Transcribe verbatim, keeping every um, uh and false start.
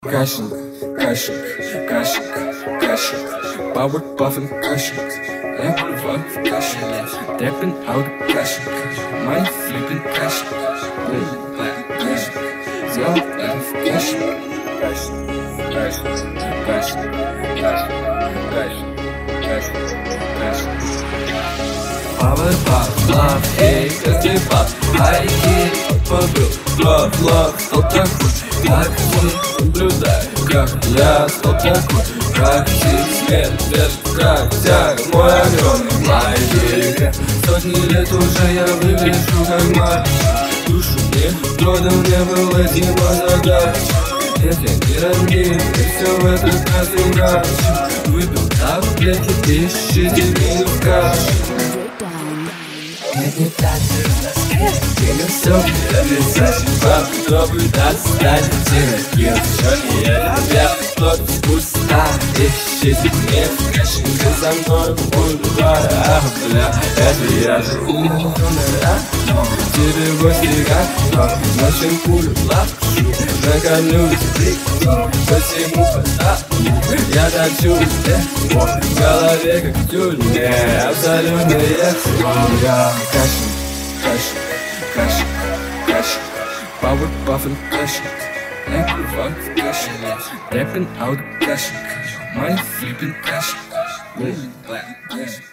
Crashing, crashing, crashing, crashing. Power puffing, crashing. Everyone crashing. Tapping out, crashing. Mind flipping, crashing. Blue, black, crashing. Zero, life, crashing. Crashing, crashing, crashing, crashing, crashing, crashing, crashing. Power puff, love, hate, every puff. I get побыл, love, love, стал такой. Как ты наблюдай, как я стал такой. Как свет, свет, как тяг мой огромный. Моей игре сотни лет уже я выгляжу как мальчик. Душу мне трудом не было зима задача. Нет, я не ранее, и все в этот раз иначе. Выпил таблетки, тысячи дней в каше. Нет, не так, тебе все обязательно. Попробуй достать тебе еще я тебя тот вкус, а ищите мне в кашинке со мной бульвара. Бля, это я же умер, тебе гости как ночью пулю лапшу. Накормлю тебя, посему потому я точу в голове как в тюрьме. Абсолютно я я кашин, кашин, кашин, кашин. Power puffin' cashing, everyone cashing, tapping out cashing, mind flipping cashing, black cashing.